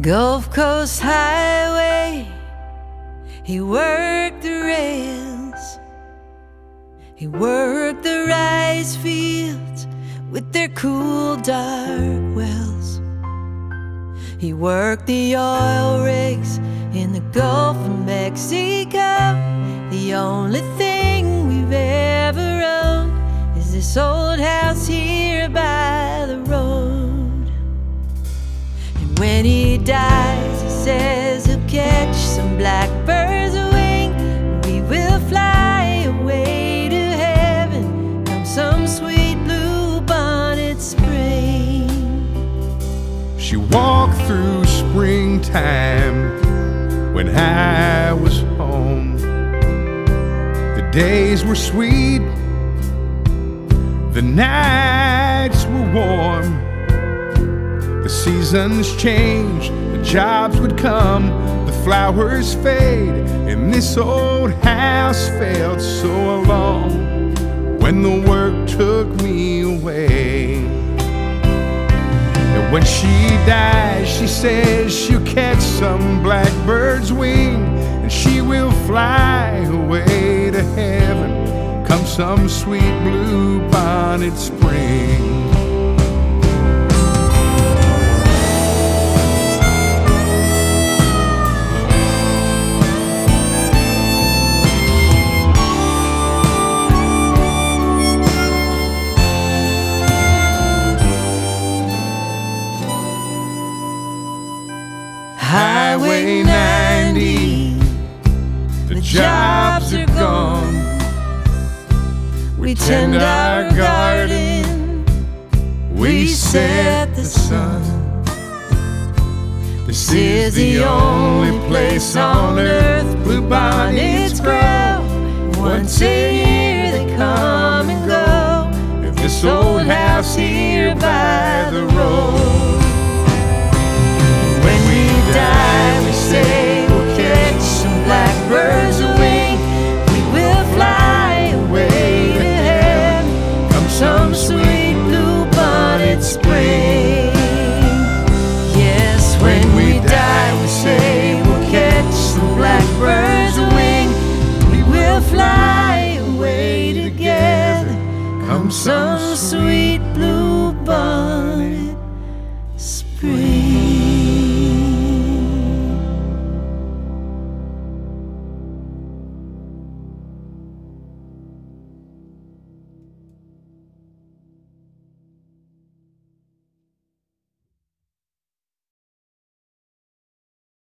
Gulf Coast Highway, he worked the rails. He worked the rice fields with their cool dark wells. He worked the oil rigs in the Gulf of Mexico. The only thing we've ever owned is this old house here by the road. And when he dies, he says he'll catch some blackbird's wing. We will fly away to heaven come some sweet blue bonnet spring. She walked through springtime when I was home. The days were sweet, the nights were warm. The seasons changed, the jobs would come, the flowers fade, and this old house felt so alone when the work took me away. And when she dies, she says she'll catch some blackbird's wing, and she will fly away to heaven come some sweet blue bonnet spring. Highway 90, the jobs are gone. We tend our garden, we set the sun. This is the only place on earth bluebonnets grow. Once a year they come and go at this old house here by the road. When we die, we say we'll catch some blackbird's wing. We will fly away to heaven come some sweet blue bonnet spring. Yes, when we die, we say we'll catch some blackbird's wing. We will fly away together come some sweet blue